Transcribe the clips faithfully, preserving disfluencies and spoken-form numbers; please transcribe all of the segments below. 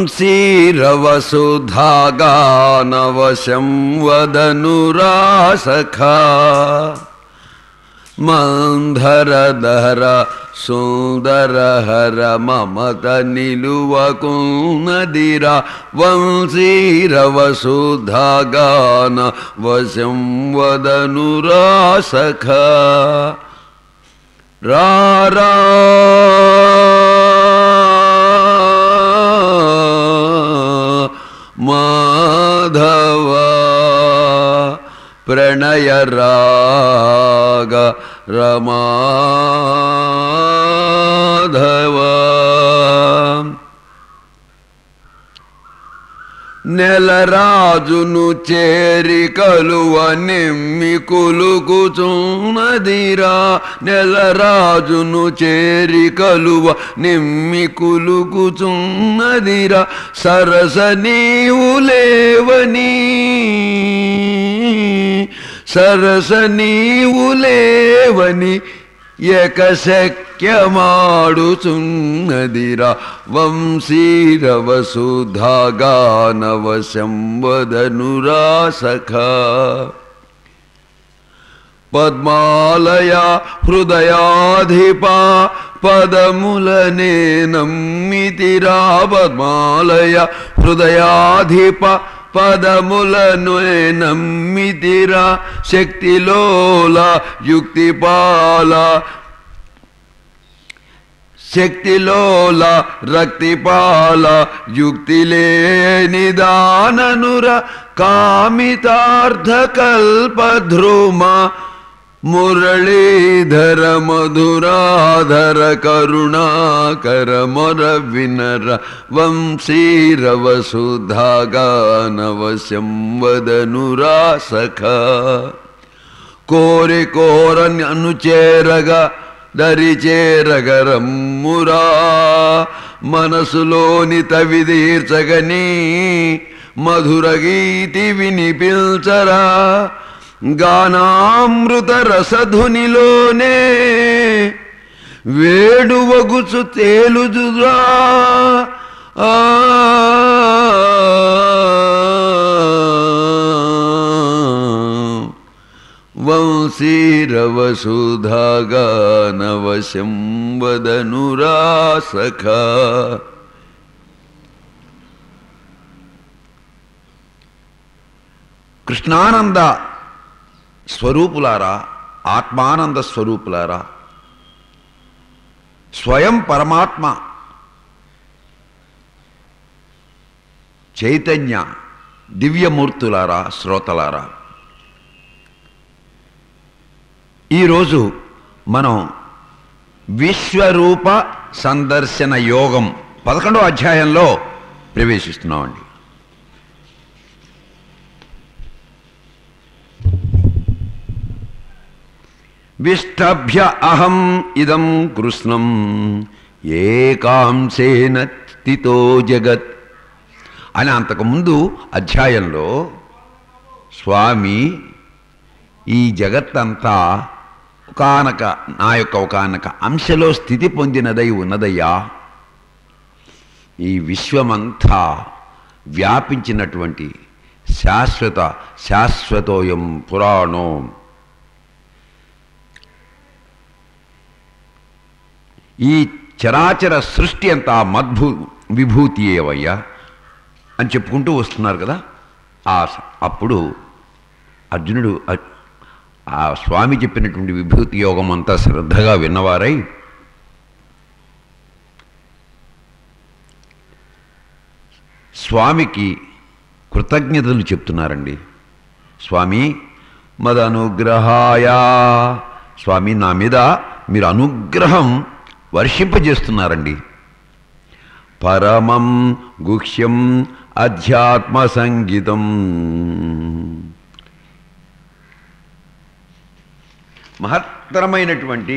వంశీరవసుధాగానవశం వదనురాసఖా మంధరధర సుందరహర మమత నిలువకున్నదిరా వంశీరవసుధాగాన వశం వదనురాసఖా రారా మాధవ ప్రణయ రాగ రమాధవ నెలరాజును చేరి కలువ నిమ్మి కులుకుచున్నదిరా నెలరాజును చేరి కలువ నిమ్మి కులుకుచున్నదిరా సరస నీవు లేవని సరస నీవు లేవని ఏకశక్యమాడుచున్నదిరా వంశీరవసుధాగానవశం వదనురాసఖా పద్మాలయ హృదయాధిప పదములనే నమ్మితిరా పద్మాలయ హృదయాధిప పదములను నమ్మితిరా శక్తిలోల యుక్తిపాల శక్తిలోల రక్తిపాల యుక్తిలేని దాననుర కామితార్థకల్పధ్రుమ మురళీధర మధురాధర కరుణాకర మొర వినర వంశీరవసుధాగానవశం వదనురాసఖా కోరి కోరని అనుచేరగా దరిచేరగరమ్మురా మనసులోని తవిదీర్చగని మధుర గీతి వినిపించరా గానామృత రసధునిలోనే వేడువగుచు తేలుదురా ఆ వంశీరవసుధాగానవశం వదనురాసఖా కృష్ణానంద స్వరూపులారా ఆత్మానంద స్వరూపులారా స్వయం పరమాత్మ చైతన్య దివ్యమూర్తులారా శ్రోతలారా ఈరోజు మనం విశ్వరూప సందర్శన యోగం పదకొండవ అధ్యాయంలో ప్రవేశిస్తున్నామండి. విష్టభ్య అహం ఇదం కృష్ణం ఏకాంశేన స్థితో జగత్ అని అంతకుముందు అధ్యాయంలో స్వామి ఈ జగత్తంతా ఒకానొక నా యొక్క ఒకానొక అంశలో స్థితి పొందినదై ఉన్నదయ్యా. ఈ విశ్వమంతా వ్యాపించినటువంటి శాశ్వత శాశ్వతోయం పురాణో ఈ చరాచర సృష్టి అంతా మద్భూ విభూతి ఏవయ్యా అని చెప్పుకుంటూ వస్తున్నారు కదా. ఆ అప్పుడు అర్జునుడు ఆ స్వామి చెప్పినటువంటి విభూతి యోగం అంతా శ్రద్ధగా విన్నవారై స్వామికి కృతజ్ఞతలు చెప్తున్నారండి. స్వామి మదనుగ్రహాయ, స్వామి నా మీద మీరు అనుగ్రహం వర్షింపజేస్తున్నారండి. పరమం గుహ్యం అధ్యాత్మ సంగీతం, మహత్తరమైనటువంటి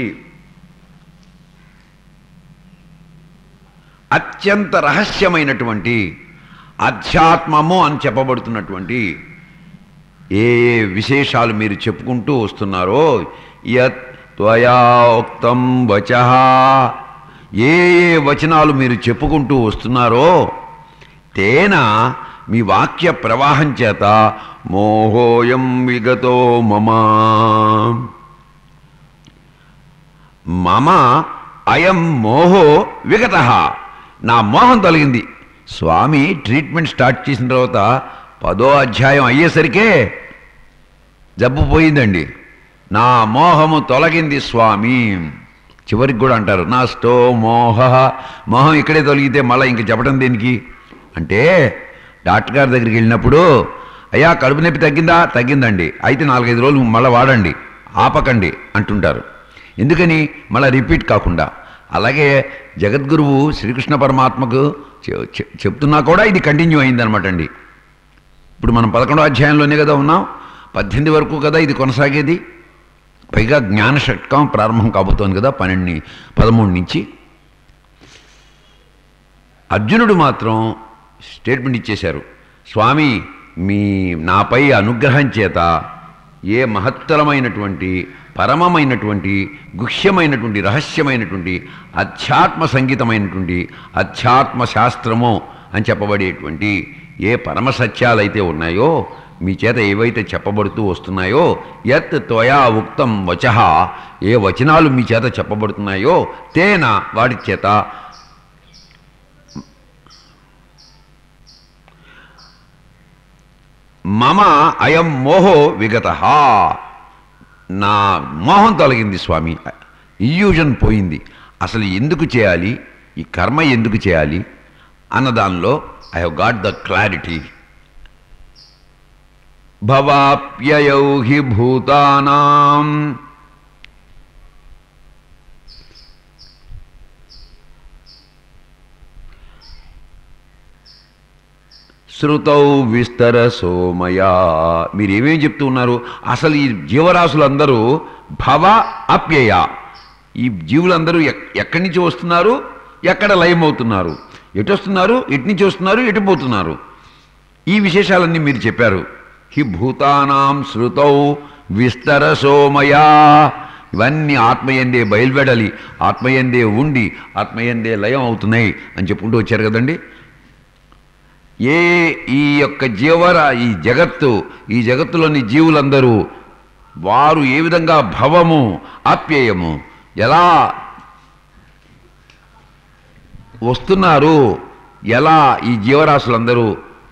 అత్యంత రహస్యమైనటువంటి అధ్యాత్మము అని చెప్పబడుతున్నటువంటి ఏ ఏ విశేషాలు మీరు చెప్పుకుంటూ వస్తున్నారో, యత్ త్వయా ఉక్తం వచః, ఏ ఏ వచనాలు మీరు చెప్పుకుంటూ వస్తున్నారో తేన మీ వాక్య ప్రవాహం చేత మోహోయం విగతో మమ మమ అయం మోహో విగత, నా మోహం తొలగింది. స్వామి ట్రీట్మెంట్ స్టార్ట్ చేసిన తర్వాత పదో అధ్యాయం అయ్యేసరికే జబ్బు పోయిందండి. నా మోహము తొలగింది స్వామి. చివరికి కూడా అంటారు నాస్టో మోహ, మోహం ఇక్కడే తొలగితే మళ్ళీ ఇంక చెప్పడం దేనికి అంటే, డాక్టర్ గారి దగ్గరికి వెళ్ళినప్పుడు అయ్యా కడుపు నొప్పి తగ్గిందా, తగ్గిందండి, అయితే నాలుగైదు రోజులు మళ్ళీ వాడండి, ఆపకండి అంటుంటారు. ఎందుకని మళ్ళీ రిపీట్ కాకుండా. అలాగే జగద్గురువు శ్రీకృష్ణ పరమాత్మకు చెప్తున్నా కూడా ఇది కంటిన్యూ అయిందనమాట అండి. ఇప్పుడు మనం పదకొండో అధ్యాయంలోనే కదా ఉన్నాం, పద్దెనిమిది వరకు కదా ఇది కొనసాగేది. పైగా జ్ఞాన షట్కం ప్రారంభం కాబోతోంది కదా పన్నెండు పదమూడు నుంచి. అర్జునుడు మాత్రం స్టేట్మెంట్ ఇచ్చేశారు, స్వామి మీ నాపై అనుగ్రహం చేత ఏ మహత్తరమైనటువంటి పరమమైనటువంటి గుహ్యమైనటువంటి రహస్యమైనటువంటి అధ్యాత్మ సంగీతమైనటువంటి అధ్యాత్మ శాస్త్రము అని చెప్పబడేటువంటి ఏ పరమ సత్యాలైతే ఉన్నాయో, మీ చేత ఏవైతే చెప్పబడుతూ వస్తున్నాయో, యత్ త్వయా ఉక్తం వచః, ఏ వచనాలు మీ చేత చెప్పబడుతున్నాయో, తేన వాటి చేత మమ అయం మోహో విగత, నా మోహం తొలగింది స్వామి, ఇల్యూజన్ పోయింది. అసలు ఎందుకు చేయాలి ఈ కర్మ, ఎందుకు చేయాలి అన్నదానిలో I have got the clarity. భవాప్యయౌ హి భూతానాం శృతౌ విస్తరసో మయా. మీరు ఏమేమి చెప్తూ ఉన్నారు? అసలు ఈ జీవరాశులందరూ భవ అప్యయ, ఈ జీవులందరూ ఎక్కడి నుంచి వస్తున్నారు, ఎక్కడ లయమవుతున్నారు, ఎటు వస్తున్నారు, ఎటు నుంచి వస్తున్నారు, ఎటు పోతున్నారు, ఈ విశేషాలన్నీ మీరు చెప్పారు. హి భూతానాం శృతౌ విస్తరసో మయా, ఇవన్నీ ఆత్మయందే బయలువెడలి, ఆత్మయందే ఉండి, ఆత్మయందే లయం అవుతున్నాయి అని చెప్పుకుంటూ వచ్చారు కదండి. ఏ ఈ యొక్క జీవర ఈ జగత్తు, ఈ జగత్తులోని జీవులందరూ వారు ఏ విధంగా భవము అప్యయము ఎలా వస్తున్నారు, ఎలా ఈ జీవరాశులందరూ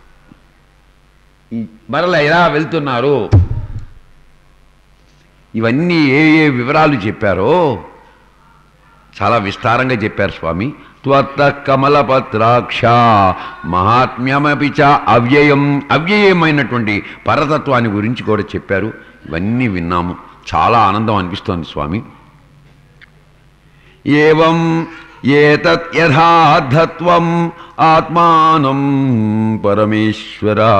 మరలా ఎలా వెళ్తున్నారు, ఇవన్నీ ఏ ఏ వివరాలు చెప్పారో చాలా విస్తారంగా చెప్పారు స్వామి. త్వత్త కమలపత్రాక్ష మహాత్మ్యమపి చ అవ్యయం, అవ్యయమైనటువంటి పరతత్వాన్ని గురించి కూడా చెప్పారు. ఇవన్నీ విన్నాము, చాలా ఆనందం అనిపిస్తోంది స్వామి. ఏవం ఏతత్ యథార్థత్వం ఆత్మానం పరమేశ్వరా.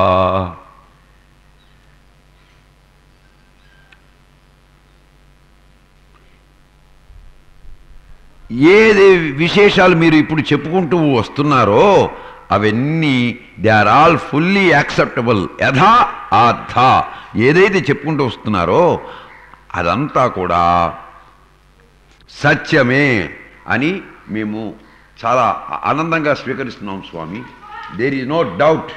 ఏది విశేషాలు మీరు ఇప్పుడు చెప్పుకుంటూ వస్తున్నారో అవన్నీ they are all fully acceptable. యథా ఆర్థ ఏదైతే చెప్పుకుంటూ వస్తున్నారో అదంతా కూడా సత్యమే అని మేము చాలా ఆనందంగా స్వీకరిస్తున్నాం స్వామి. There is no doubt.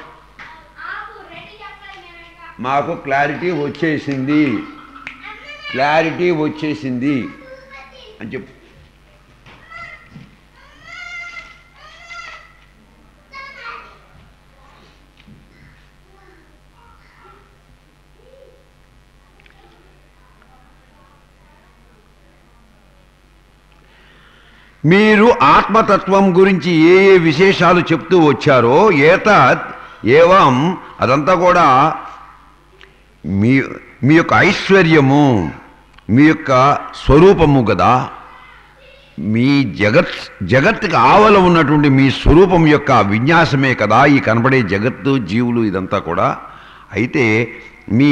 మాకు క్లారిటీ వచ్చేసింది, క్లారిటీ వచ్చేసింది అని చెప్పు. మీరు ఆత్మతత్వం గురించి ఏ ఏ విశేషాలు చెప్తూ వచ్చారో ఏతత్ ఏవం అదంతా కూడా మీ మీ యొక్క ఐశ్వర్యము, మీ యొక్క స్వరూపము కదా. మీ జగత్ జగత్తుకి ఆవల ఉన్నటువంటి మీ స్వరూపం యొక్క విన్యాసమే కదా ఈ కనబడే జగత్తు, జీవులు, ఇదంతా కూడా. అయితే మీ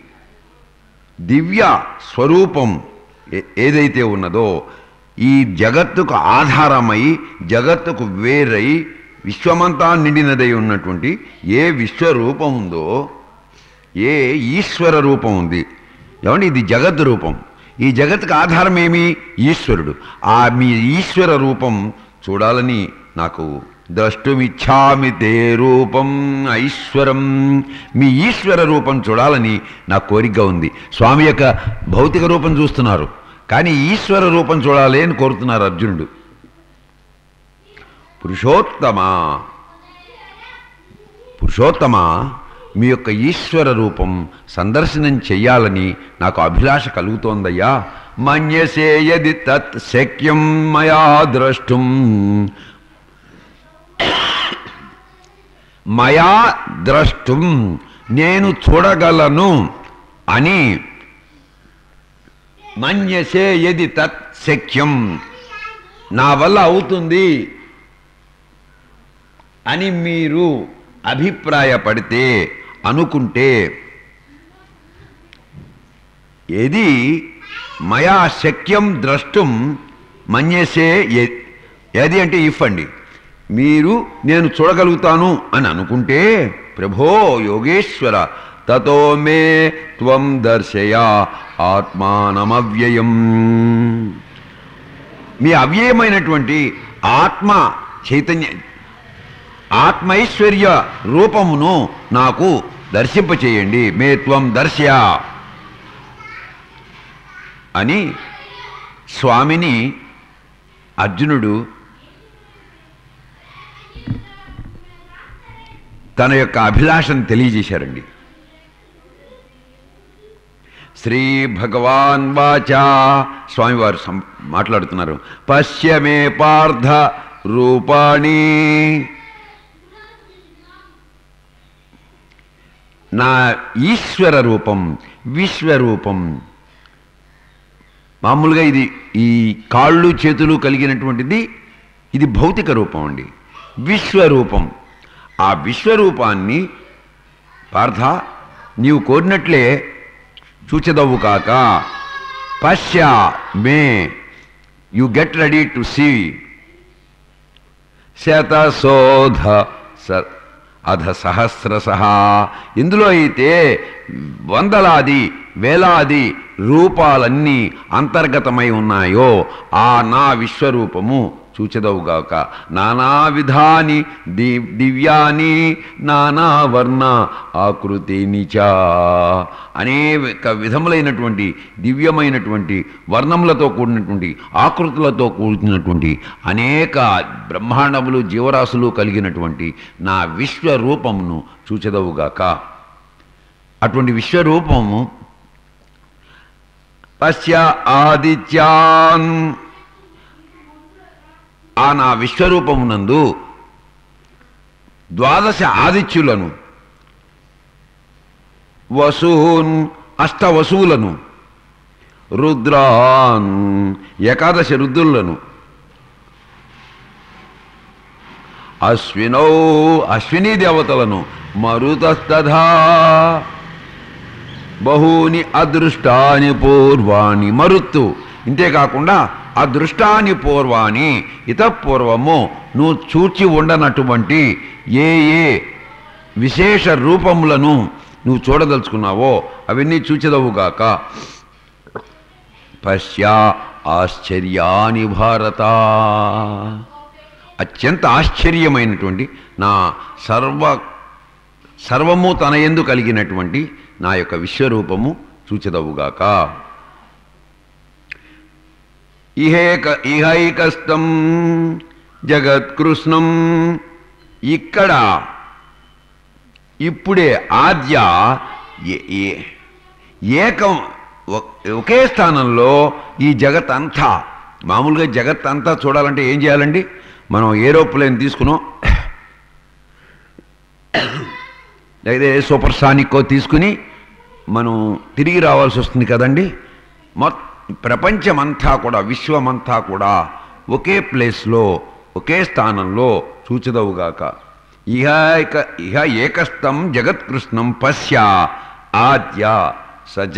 దివ్య స్వరూపం ఏదైతే ఉన్నదో, ఈ జగత్తుకు ఆధారమై, జగత్తుకు వేరై, విశ్వమంతా నిండినదై ఉన్నటువంటి ఏ విశ్వరూపం ఉందో, ఏ ఈశ్వర రూపం ఉంది ఏమండి, ఇది జగత్ రూపం. ఈ జగత్తుకు ఆధారం ఏమి? ఈశ్వరుడు. ఆ మీ ఈశ్వర రూపం చూడాలని నాకు ద్రష్టుమిచ్చామి తే రూపం ఐశ్వరం. మీ ఈశ్వర రూపం చూడాలని నా కోరిక ఉంది. స్వామి యొక్క భౌతిక రూపం చూస్తున్నారు, కానీ ఈశ్వర రూపం చూడాలి అని కోరుతున్నారు అర్జునుడు. పురుషోత్తమా పురుషోత్తమా మీ యొక్క ఈశ్వర రూపం సందర్శనం చెయ్యాలని నాకు అభిలాష కలుగుతోందయ్యా. మన్యసే యది తత్ శక్యం మయా ద్రష్టుం మయా ద్రష్టుం నేను చూడగలను అని. మన్యసే యది తత్ శక్యం నా వల్ల అవుతుంది అని మీరు అభిప్రాయపడితే, అనుకుంటే, ఏది మయా శక్యం ద్రష్టుం మన్యసే ఏది అంటే ఇఫ్ అండి, మీరు నేను చూడగలుగుతాను అని అనుకుంటే, ప్రభో యోగేశ్వర తతో మే త్వం దర్శయ ఆత్మానమవ్యయం. మీ అవ్యయమైనటువంటి ఆత్మ చైతన్య ఆత్మైశ్వర్య రూపమును నాకు దర్శింపచేయండి. మే త్వం దర్శయ అని స్వామిని అర్జునుడు తన యొక్క అభిలాషను తెలియజేశారండి. శ్రీ భగవాన్ వాచా స్వామివారు మాట్లాడుతున్నారు. పశ్యమే పార్థ రూపాణి, నా ఈశ్వర రూపం విశ్వరూపం. మామూలుగా ఇది ఈ కాళ్ళు చేతులు కలిగినటువంటిది ఇది భౌతిక రూపం అండి. విశ్వరూపం, ఆ విశ్వరూపాన్ని పార్థ నీవు కోరినట్లే చూచెదవు కాక. పశ్య మే you get ready to see. శతశోధ స అధ సహస్రశః, ఇందులో అయితే వందలాది వేలాది రూపాలన్నీ అంతర్గతమై ఉన్నాయో ఆ నా విశ్వరూపము చూచెదవుగాక. నానా విధాని ది దివ్యాని నానా వర్ణ ఆకృతిని చ, అనేక విధములైనటువంటి దివ్యమైనటువంటి వర్ణములతో కూడినటువంటి ఆకృతులతో కూడినటువంటి అనేక బ్రహ్మాండములు జీవరాశులు కలిగినటువంటి నా విశ్వరూపమును చూచెదవుగాక. అటువంటి విశ్వరూపము పశ్య ఆదిత్యాన్, ఆ నా విశ్వరూపమునందు ద్వాదశ ఆదిత్యులను, వసూన్ అష్టవసువులను, రుద్రాన్ ఏకాదశ రుద్రులను, అశ్వినౌ అశ్వినీ దేవతలను, మరుతస్తథా బహూని అదృష్టాని పూర్వాణి, మరుత్తు ఇంతేకాకుండా అదృష్టాని పూర్వాణి ఇతపూర్వము నువ్వు చూచి ఉండనటువంటి ఏ ఏ విశేష రూపములను నువ్వు చూడదలుచుకున్నావో అవన్నీ చూచెదవుగాక. పశ్య ఆశ్చర్యాని భారత, అత్యంత ఆశ్చర్యమైనటువంటి నా సర్వ సర్వము తన యందు కలిగినటువంటి నా యొక్క విశ్వరూపము చూచెదవుగాక. ఇహేక ఇహైకస్తం జగత్కృష్ణం, ఇక్కడ ఇప్పుడే ఆద్య ఏకం ఒకే స్థానంలో ఈ జగత్ అంతా, మామూలుగా జగత్ అంతా చూడాలంటే ఏం చేయాలండి? మనం ఏరోప్లేన్ తీసుకున్నాం, లేదా సూపర్ సానిక్కో తీసుకుని మనం తిరిగి రావాల్సి వస్తుంది కదండి. మొత్తం ప్రపంచమంతా కూడా విశ్వమంతా కూడా ఒకే ప్లేస్లో ఒకే స్థానంలో చూచెదవుగాక. ఇహ ఇహ ఏకస్థం జగత్కృష్ణం పశ్య ఆద్య సజ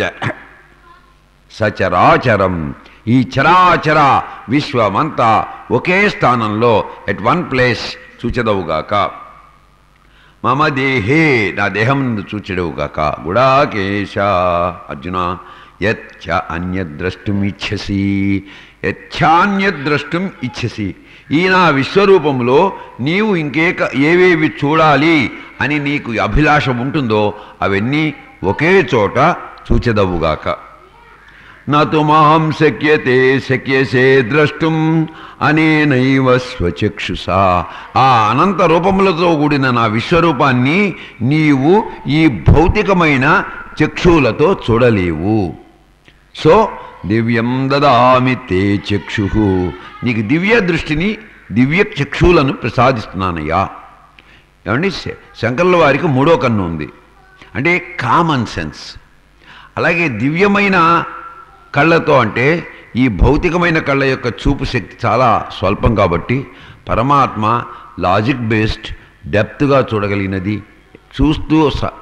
సచరాచరం, ఈ చరాచర విశ్వమంతా ఒకే స్థానంలో ఎట్ వన్ ప్లేస్ చూచెదవుగాక. మమ దేహే, నా దేహం చూచెదవుగాక. గుడాకేశ అర్జున యచ్చ అన్యద్రష్టుం ఇచ్ఛసి, యచ్ఛాన్యద్రష్టుం ఇచ్ఛసి, ఈ నా విశ్వరూపంలో నీవు ఇంకేక ఏవేవి చూడాలి అని నీకు అభిలాష ఉంటుందో అవన్నీ ఒకే చోట చూచెదవుగాక. నతు మాం శక్యతే శక్యసే ద్రష్టుం అనేనైవ స్వచక్షుషా. ఆ అనంత రూపములతో కూడిన నా విశ్వరూపాన్ని నీవు ఈ భౌతికమైన చక్షువులతో చూడలేవు. సో దివ్యం దదామి తే చక్షు, నీకు దివ్య దృష్టిని దివ్య చక్షువులను ప్రసాదిస్తున్నానయ్యా. ఏమండి, శంకరుల వారికి మూడో కన్ను ఉంది, అంటే కామన్ సెన్స్. అలాగే దివ్యమైన కళ్ళతో అంటే ఈ భౌతికమైన కళ్ళ యొక్క చూపు శక్తి చాలా స్వల్పం కాబట్టి పరమాత్మ లాజిక్ బేస్డ్ డెప్త్గా చూడగలిగినది, చూస్తూ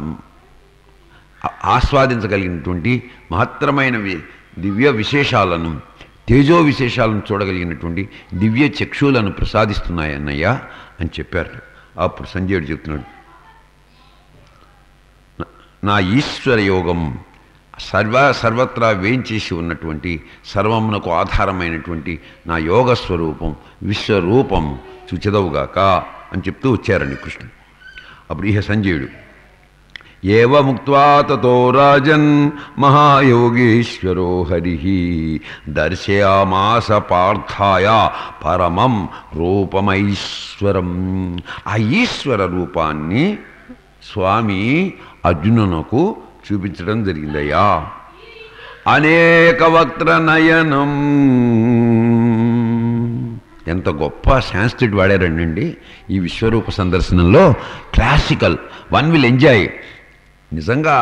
ఆస్వాదించగలిగినటువంటి మహత్తరమైన దివ్య విశేషాలను, తేజో విశేషాలను చూడగలిగినటువంటి దివ్య చక్షువులను ప్రసాదిస్తున్నాయన్నయ్యా అని చెప్పారు. అప్పుడు సంజయుడు చెప్తున్నాడు, నా ఈశ్వర యోగం సర్వ సర్వత్రా వేంచేసి ఉన్నటువంటి సర్వమునకు ఆధారమైనటువంటి నా యోగ స్వరూపం విశ్వరూపం చూచెదవుగాక అని చెప్తూ వచ్చారండి కృష్ణుడు. అప్పుడు ఇహ సంజయుడు ఏవ ముక్త్వా తతో రాజన్ మహాయోగేశ్వరో హరి దర్శయామాస పార్థాయ పరమం రూపమైశ్వరం. ఆ ఈశ్వర రూపాన్ని స్వామి అర్జునునకు చూపించడం జరిగిందయ్యా. అనేక వక్త్ర నయనం, ఎంత గొప్ప సాంస్క్రిట్ వాడారండి ఈ విశ్వరూప సందర్శనంలో. Classical, one will enjoy. నిజంగా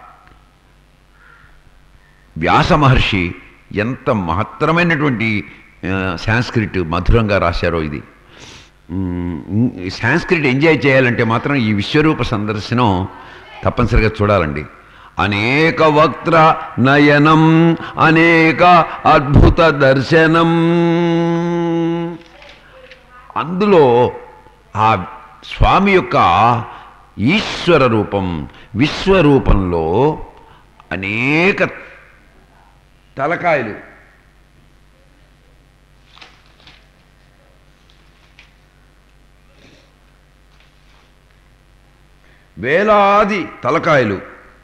వ్యాస మహర్షి ఎంత మహత్తరమైనటువంటి సాంస్క్రిట్ మధురంగా రాశారో. ఇది సాంస్క్రిట్ ఎంజాయ్ చేయాలంటే మాత్రం ఈ విశ్వరూప సందర్శనం తప్పనిసరిగా చూడాలండి. అనేక వక్త్ర నయనం అనేక అద్భుత దర్శనం. అందులో ఆ స్వామి యొక్క ఈశ్వర రూపం విశ్వరూపంలో అనేక తలకాయలు, వేలాది తలకాయలు,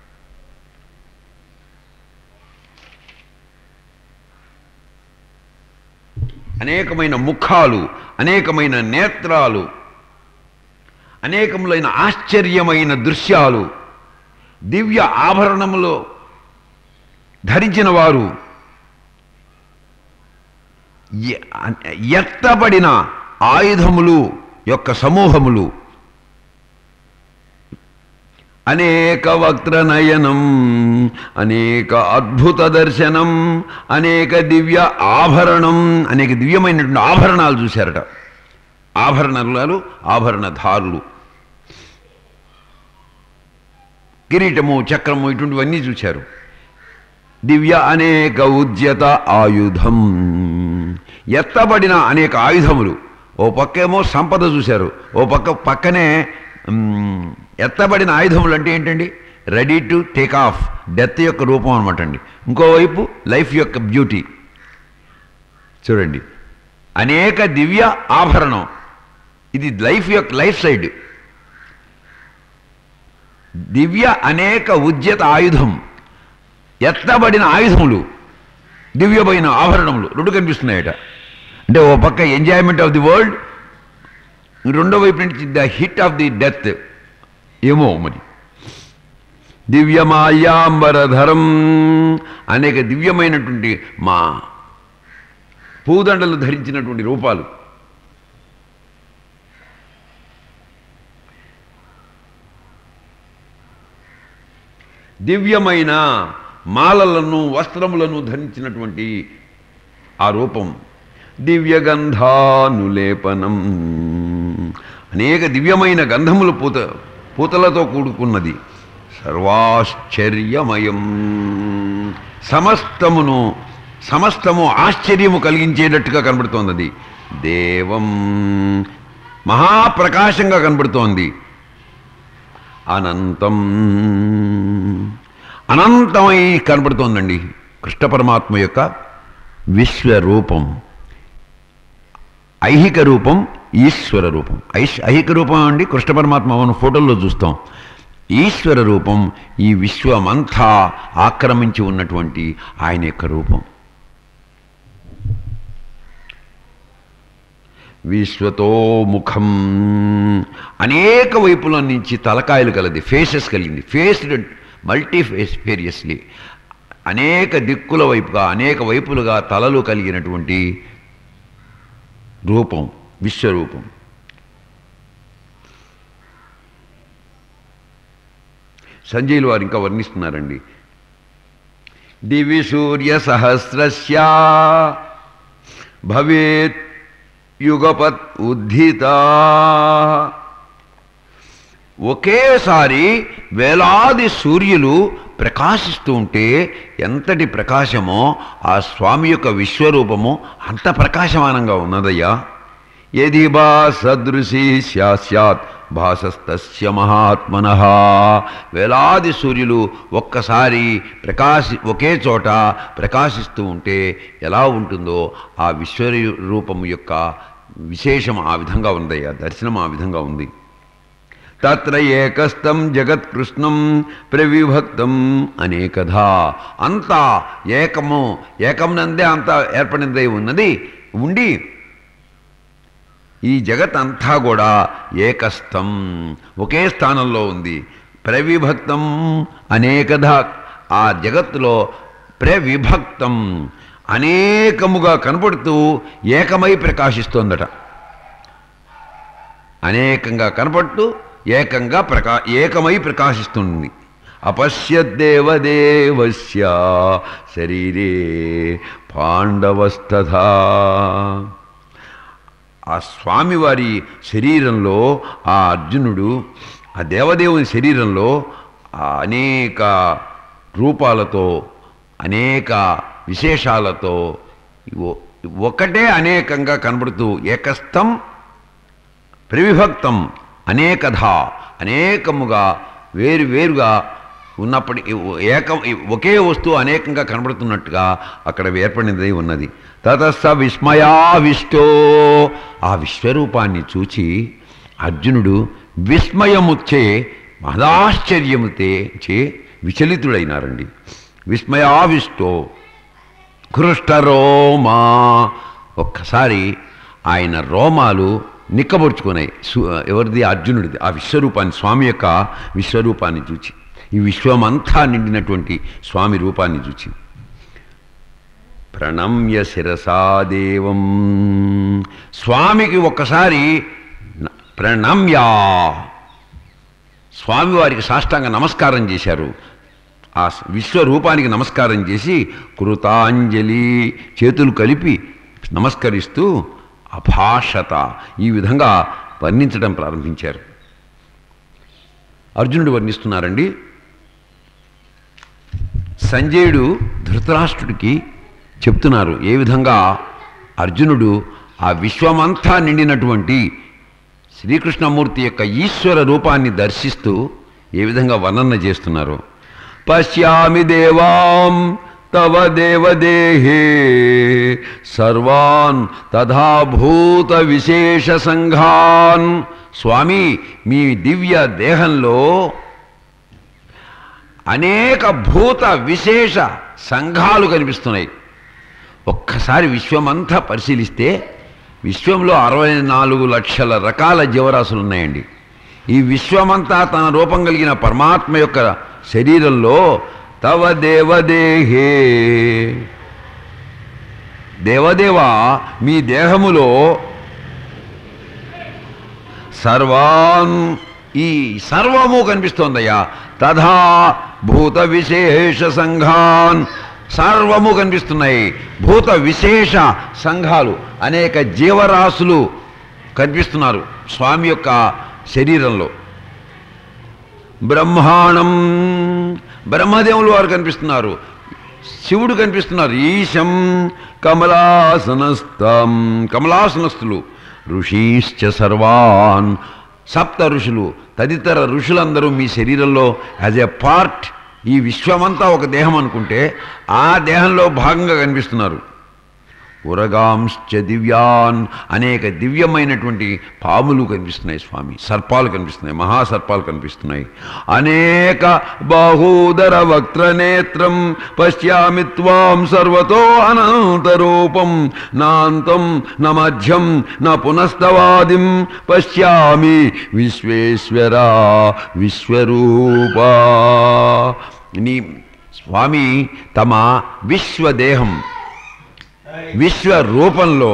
అనేకమైన ముఖాలు, అనేకమైన నేత్రాలు, అనేకములైన ఆశ్చర్యమైన దృశ్యాలు, దివ్య ఆభరణములో ధరించిన వారు, ఎత్తబడిన ఆయుధములు యొక్క సమూహములు, అనేక వక్త్రనయనం అనేక అద్భుత దర్శనం అనేక దివ్య ఆభరణం, అనేక దివ్యమైనటువంటి ఆభరణాలు చూశారట. ఆభరణాలు, ఆభరణధారులు, కిరీటము, చక్రము, ఇటువంటివన్నీ చూశారు. దివ్య అనేక ఉద్యత ఆయుధం, ఎత్తబడిన అనేక ఆయుధములు. ఓ పక్కేమో సంపద చూశారు, ఓ పక్క పక్కనే ఎత్తబడిన ఆయుధములు అంటే ఏంటండి, ready to take off, death యొక్క రూపం అనమాట అండి. ఇంకోవైపు లైఫ్ యొక్క బ్యూటీ చూడండి. అనేక దివ్య ఆభరణం, ఇది లైఫ్ యొక్క లైఫ్ సైడ్. దివ్య అనేక ఉద్యత ఆయుధం, ఎత్తబడిన ఆయుధములు, దివ్యమైన ఆభరణములు రెండు కనిపిస్తున్నాయట. అంటే ఓ పక్క ఎంజాయ్మెంట్ ఆఫ్ ది వరల్డ్, రెండో వైపు నుంచి the hit of the death. ఏమో మరి. దివ్యమాల్యాంబరధరం, అనేక దివ్యమైనటువంటి మా పూదండలు ధరించినటువంటి రూపాలు. దివ్యమైన మాలలను వస్త్రములను ధరించినటువంటి ఆ రూపం. దివ్యగంధానులేపనం, అనేక దివ్యమైన గంధములు పూత పూతలతో కూడుకున్నది. సర్వాశ్చర్యమయం, సమస్తమును సమస్తము ఆశ్చర్యము కలిగించేటట్టుగా కనబడుతోంది. దేవం, మహాప్రకాశంగా కనబడుతోంది. అనంతం, అనంతమై కనబడుతోందండి కృష్ణ పరమాత్మ యొక్క విశ్వరూపం. ఐహిక రూపం, ఈశ్వర రూపం. ఐశ్ ఐహిక రూపం అండి కృష్ణ పరమాత్మ మనం ఫోటోల్లో చూస్తాం. ఈశ్వర రూపం ఈ విశ్వమంతా ఆక్రమించి ఉన్నటువంటి ఆయన యొక్క రూపం. విశ్వతో ముఖం, అనేక వైపుల నుంచి తలకాయలు కలది, ఫేసెస్ కలిగింది. ఫేస్డ్ మల్టీ ఫేస్ ఫేరియస్లీ, అనేక దిక్కుల వైపుగా అనేక వైపులుగా తలలు కలిగినటువంటి రూపం విశ్వరూపం. సంజయులు వారు ఇంకా వర్ణిస్తున్నారండి. దివి సూర్య సహస్రస్య భవేత్ యుగపత్ ఉద్ధిత. ఒకేసారి వేలాది సూర్యులు ప్రకాశిస్తూ ఉంటే ఎంతటి ప్రకాశమో ఆ స్వామి యొక్క విశ్వరూపము అంత ప్రకాశమానంగా ఉన్నదయ్యా. యది బా సదృశీ స్యాత్ భాసస్తస్య మహాత్మనః. వేలాది సూర్యులు ఒక్కసారి ప్రకాశి ఒకే చోట ప్రకాశిస్తూ ఉంటే ఎలా ఉంటుందో ఆ విశ్వరూపము యొక్క విశేషం ఆ విధంగా ఉందయ్యా, దర్శనం ఆ విధంగా ఉంది. తత్ర ఏకస్థం జగత్కృష్ణం ప్రవిభక్తం అనేకధా. అంతా ఏకము, ఏకమునందే అంతా ఏర్పడినదై ఉన్నది ఉండి ఈ జగత్ అంతా కూడా ఏకస్థం ఒకే స్థానంలో ఉంది. ప్రవిభక్తం అనేకధా. ఆ జగత్తులో ప్రవిభక్తం అనేకముగా కనపడుతూ ఏకమై ప్రకాశిస్తోందట. అనేకంగా కనపడుతూ ఏకంగా ప్రకా ఏకమై ప్రకాశిస్తుంది. అపశ్యద్దేవదేవస్య శరీరే పాండవస్తథా. ఆ స్వామివారి శరీరంలో ఆ అర్జునుడు, ఆ దేవదేవుని శరీరంలో అనేక రూపాలతో అనేక విశేషాలతో ఒకటే అనేకంగా కనబడుతూ ఏకస్థం ప్రవిభక్తం అనేకధా, అనేకముగా వేరు వేరుగా ఉన్నప్పటికీ ఏకం ఒకే వస్తువు అనేకంగా కనబడుతున్నట్టుగా అక్కడ ఏర్పడినది ఉన్నది. తతస్స విస్మయావిష్టో. ఆ విశ్వరూపాన్ని చూచి అర్జునుడు విస్మయముచ్చే మహదాశ్చర్యముతే చే విచలితుడైనారండి. విస్మయావిష్టో కృష్టరోమా. ఒక్కసారి ఆయన రోమాలు నిక్కబొడుచుకున్నాయి. ఎవరిది? అర్జునుడిది. ఆ విశ్వరూపాన్ని, స్వామి యొక్క విశ్వరూపాన్ని చూచి, ఈ విశ్వమంతా నిండినటువంటి స్వామి రూపాన్ని చూచి ప్రణమ్య శిరసాదేవం. స్వామికి ఒక్కసారి ప్రణమ్య స్వామివారికి సాష్టాంగ నమస్కారం చేశారు. ఆ విశ్వరూపానికి నమస్కారం చేసి కృతాంజలి చేతులు కలిపి నమస్కరిస్తూ అభాషత ఈ విధంగా వర్ణించడం ప్రారంభించారు. అర్జునుడు వర్ణిస్తున్నారండి. సంజయుడు ధృతరాష్ట్రుడికి చెప్తున్నారు ఏ విధంగా అర్జునుడు ఆ విశ్వమంతా నిండినటువంటి శ్రీకృష్ణమూర్తి యొక్క ఈశ్వర రూపాన్ని దర్శిస్తూ ఏ విధంగా వర్ణన చేస్తున్నారు. పశ్యామి దేవాం తవ దేవదేహే సర్వాన్ తథాభూత విశేష సంఘాన్. స్వామి, మీ దివ్య దేహంలో అనేక భూత విశేష సంఘాలు కనిపిస్తున్నాయి. ఒక్కసారి విశ్వమంతా పరిశీలిస్తే విశ్వంలో అరవై నాలుగు లక్షల రకాల జీవరాశులు ఉన్నాయండి. ఈ విశ్వమంతా తన రూపం కలిగిన పరమాత్మ యొక్క శరీరంలో తవ దేవదేహే, దేవదేవా మీ దేహములో సర్వాన్ ఈ సర్వము కనిపిస్తోందయ్యా. తథా భూత విశేష సంఘాన్ సర్వము కనిపిస్తున్నాయి. భూత విశేష సంఘాలు అనేక జీవరాశులు కనిపిస్తున్నారు స్వామి యొక్క శరీరంలో. బ్రహ్మాండం బ్రహ్మదేవులు వారు కనిపిస్తున్నారు. శివుడు కనిపిస్తున్నారు. ఈశం కమలాసనస్థం కమలాసనస్థులు. ఋషీశ్చ సర్వాన్ సప్త ఋషులు తదితర ఋషులందరూ మీ శరీరంలో యాజ్ ఎ పార్ట్, ఈ విశ్వమంతా ఒక దేహం అనుకుంటే ఆ దేహంలో భాగంగా కనిపిస్తున్నారు. ఉరగాంశ్చ దివ్యాన్ అనేక దివ్యమైనటువంటి పాములు కనిపిస్తున్నాయి స్వామి, సర్పాలు కనిపిస్తున్నాయి, మహాసర్పాలు కనిపిస్తున్నాయి. అనేక బాహూదర వక్త్రనేత్రం పశ్యామి త్వాం సర్వతో అనంతరూపం నాంతం న మధ్యం న పునస్తవాదిం పశ్యామి విశ్వేశ్వర విశ్వరూపా. నీ స్వామి తమ విశ్వదేహం విశ్వరూపంలో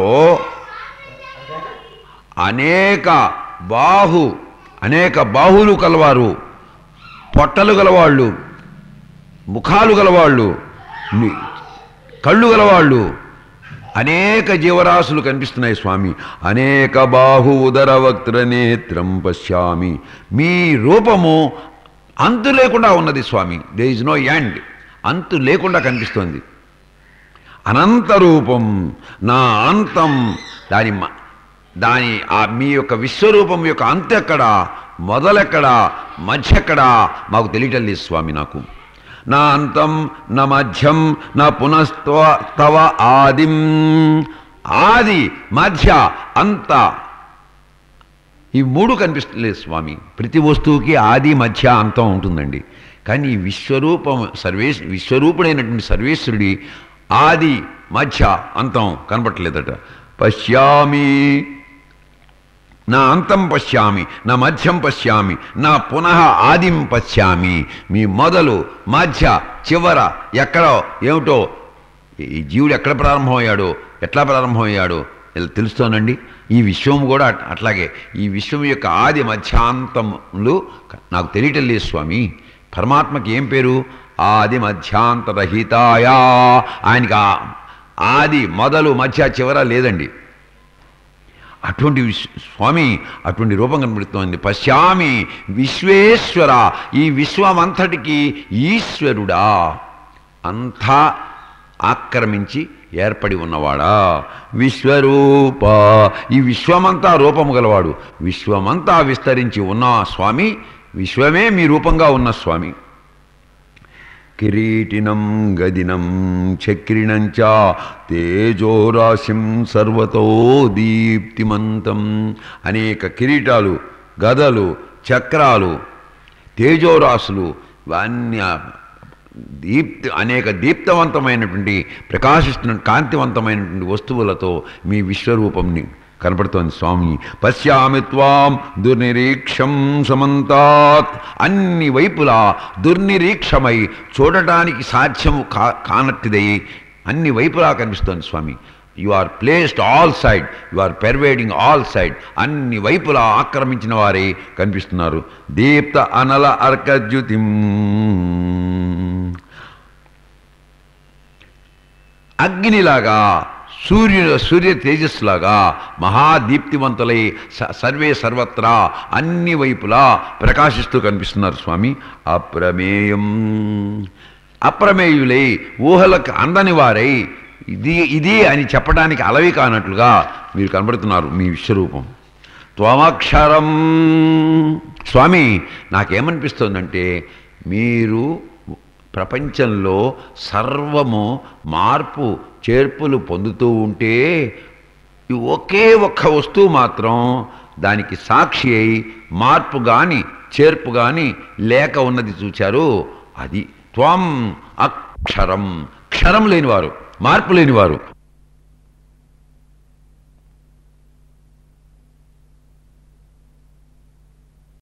అనేక బాహు అనేక బాహులు కలవారు, పొట్టలు గలవాళ్ళు, ముఖాలు గలవాళ్ళు, కళ్ళు గలవాళ్ళు, అనేక జీవరాశులు కనిపిస్తున్నాయి స్వామి. అనేక బాహు ఉదర వక్త్ర నేత్రం పశ్యామి. మీ రూపము అంతు లేకుండా ఉన్నది స్వామి. దేర్ ఇస్ నో ఎండ్, అంతు లేకుండా కనిపిస్తోంది. అనంతరూపం నా అంతం, దాని దాని ఆ మీ యొక్క విశ్వరూపం యొక్క అంతు ఎక్కడా, మొదలెక్కడా, మధ్య ఎక్కడా మాకు తెలియటం లేదు స్వామి. నాకు నా అంతం నా మధ్యం నా పునస్తవ తవ ఆదిం. ఆది మధ్య అంత ఈ మూడు కనిపిస్తలేదు స్వామి. ప్రతి వస్తువుకి ఆది మధ్య అంతం ఉంటుందండి. కానీ ఈ విశ్వరూపం సర్వేశ్ విశ్వరూపుడైనటువంటి సర్వేశ్వరుడి ఆది మధ్య అంతం కనపట్లేదట. పశ్యామి నా అంతం పశ్యామి, నా మధ్యం పశ్యామి, నా పునః ఆదిం పశ్యామి. మీ మొదలు మధ్య చివర ఎక్కడో ఏమిటో, ఈ జీవుడు ఎక్కడ ప్రారంభమయ్యాడో, ఎట్లా ప్రారంభమయ్యాడో తెలుస్తోనండి. ఈ విశ్వం కూడా అట్లాగే. ఈ విశ్వం యొక్క ఆది మధ్యాంతములు నాకు తెలియటం లేదు స్వామి. పరమాత్మకి ఏం పేరు? ఆది మధ్యాంతరహితాయా. ఆయనకి ఆది మొదలు మధ్య చివర లేదండి. అటువంటి స్వామి అటువంటి రూపం కనబడుతోంది. పశ్యామి విశ్వేశ్వర, ఈ విశ్వమంతటికి ఈశ్వరుడా, అంతా ఆక్రమించి ఏర్పడి ఉన్నవాడా. విశ్వరూప, ఈ విశ్వమంతా రూపము గలవాడు, విశ్వమంతా విస్తరించి ఉన్న స్వామి, విశ్వమే మీ రూపంగా ఉన్న స్వామి. కిరీటినం గదినం చక్రిణంచ తేజోరాశిం సర్వతో దీప్తిమంతం. అనేక కిరీటాలు, గదలు, చక్రాలు, తేజోరాశులు, ఇవన్నీ దీప్తి అనేక దీప్తవంతమైనటువంటి ప్రకాశిస్తున్న కాంతివంతమైనటువంటి వస్తువులతో మీ విశ్వరూపంని కనపడుతోంది స్వామి. పశ్యామి త్వాం దుర్నిరీక్షం సమంతాత్. అన్ని వైపులా దుర్నిరీక్షమై చూడటానికి సాధ్యము కా కానట్టిదై అన్ని వైపులా కనిపిస్తోంది స్వామి. You are placed all side, you are pervading all side. అన్ని వైపులా ఆక్రమించిన వారే కనిపిస్తున్నారు. దీప్త అనల అర్కద్యుతిం, అగ్నిలాగా, సూర్యుడు సూర్య తేజస్సులాగా మహాదీప్తివంతులై సర్వే సర్వత్రా అన్ని వైపులా ప్రకాశిస్తూ కనిపిస్తున్నారు స్వామి. అప్రమేయం, అప్రమేయులై ఊహలకు అందని వారై ఇది ఇది అని చెప్పడానికి అలవి కానట్లుగా మీరు కనబడుతున్నారు మీ విశ్వరూపం. త్వమక్షరం. స్వామి నాకేమనిపిస్తోందంటే, మీరు ప్రపంచంలో సర్వము మార్పు చేర్పులు పొందుతూ ఉంటే ఒకే ఒక్క వస్తువు మాత్రం దానికి సాక్షి అయి మార్పు కానీ చేర్పు కానీ లేక ఉన్నది చూచారు. అది త్వం అక్షరం, క్షరం లేనివారు, మార్పు లేనివారు.